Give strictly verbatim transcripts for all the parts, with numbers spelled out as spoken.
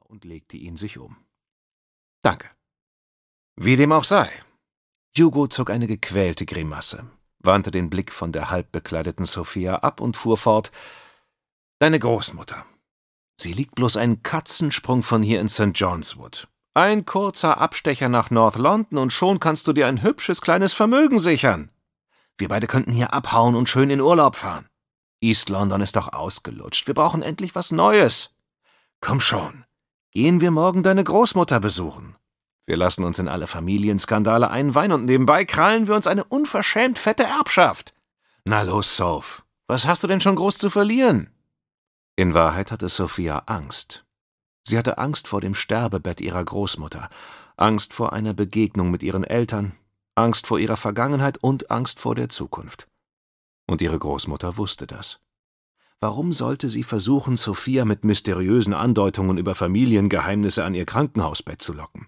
und legte ihn sich um. »Danke.« Wie dem auch sei. Hugo zog eine gequälte Grimasse, wandte den Blick von der halbbekleideten Sophia ab und fuhr fort. »Deine Großmutter. Sie liegt bloß einen Katzensprung von hier in Sankt John's Wood. Ein kurzer Abstecher nach North London und schon kannst du dir ein hübsches kleines Vermögen sichern. Wir beide könnten hier abhauen und schön in Urlaub fahren. East London ist doch ausgelutscht. Wir brauchen endlich was Neues. Komm schon, gehen wir morgen deine Großmutter besuchen. Wir lassen uns in alle Familienskandale einweihen und nebenbei krallen wir uns eine unverschämt fette Erbschaft. Na los, Soph, was hast du denn schon groß zu verlieren?« In Wahrheit hatte Sophia Angst. Sie hatte Angst vor dem Sterbebett ihrer Großmutter, Angst vor einer Begegnung mit ihren Eltern, Angst vor ihrer Vergangenheit und Angst vor der Zukunft. Und ihre Großmutter wusste das. Warum sollte sie versuchen, Sophia mit mysteriösen Andeutungen über Familiengeheimnisse an ihr Krankenhausbett zu locken?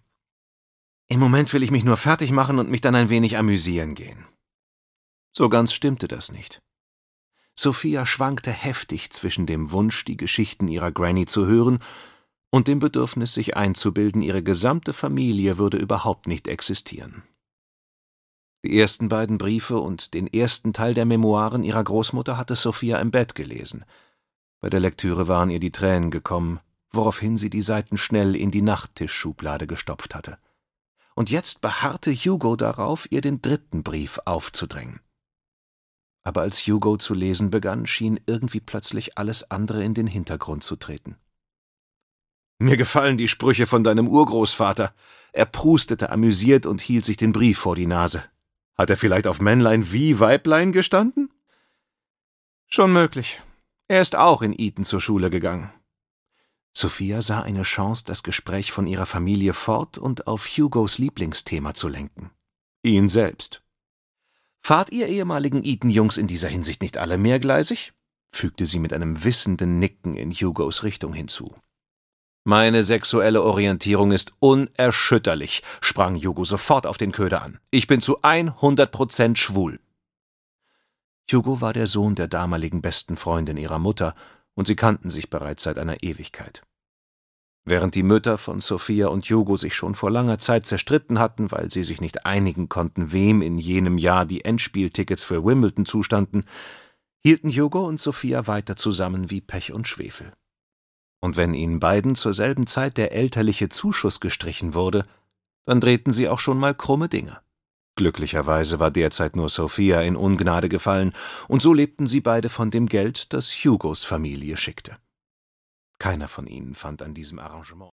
Im Moment will ich mich nur fertig machen und mich dann ein wenig amüsieren gehen. So ganz stimmte das nicht. Sophia schwankte heftig zwischen dem Wunsch, die Geschichten ihrer Granny zu hören, und dem Bedürfnis, sich einzubilden, ihre gesamte Familie würde überhaupt nicht existieren. Die ersten beiden Briefe und den ersten Teil der Memoiren ihrer Großmutter hatte Sophia im Bett gelesen. Bei der Lektüre waren ihr die Tränen gekommen, woraufhin sie die Seiten schnell in die Nachttischschublade gestopft hatte. Und jetzt beharrte Hugo darauf, ihr den dritten Brief aufzudrängen. Aber als Hugo zu lesen begann, schien irgendwie plötzlich alles andere in den Hintergrund zu treten. »Mir gefallen die Sprüche von deinem Urgroßvater.« Er prustete amüsiert und hielt sich den Brief vor die Nase. »Hat er vielleicht auf Männlein wie Weiblein gestanden?« »Schon möglich. Er ist auch in Eton zur Schule gegangen.« Sophia sah eine Chance, das Gespräch von ihrer Familie fort und auf Hugos Lieblingsthema zu lenken. Ihn selbst. »Fahrt ihr ehemaligen Eton-Jungs in dieser Hinsicht nicht alle mehrgleisig?« fügte sie mit einem wissenden Nicken in Hugos Richtung hinzu. »Meine sexuelle Orientierung ist unerschütterlich«, sprang Hugo sofort auf den Köder an. »Ich bin zu hundert Prozent schwul.« Hugo war der Sohn der damaligen besten Freundin ihrer Mutter, und sie kannten sich bereits seit einer Ewigkeit. Während die Mütter von Sophia und Hugo sich schon vor langer Zeit zerstritten hatten, weil sie sich nicht einigen konnten, wem in jenem Jahr die Endspieltickets für Wimbledon zustanden, hielten Hugo und Sophia weiter zusammen wie Pech und Schwefel. Und wenn ihnen beiden zur selben Zeit der elterliche Zuschuss gestrichen wurde, dann drehten sie auch schon mal krumme Dinge. Glücklicherweise war derzeit nur Sophia in Ungnade gefallen, und so lebten sie beide von dem Geld, das Hugos Familie schickte. Keiner von ihnen fand an diesem Arrangement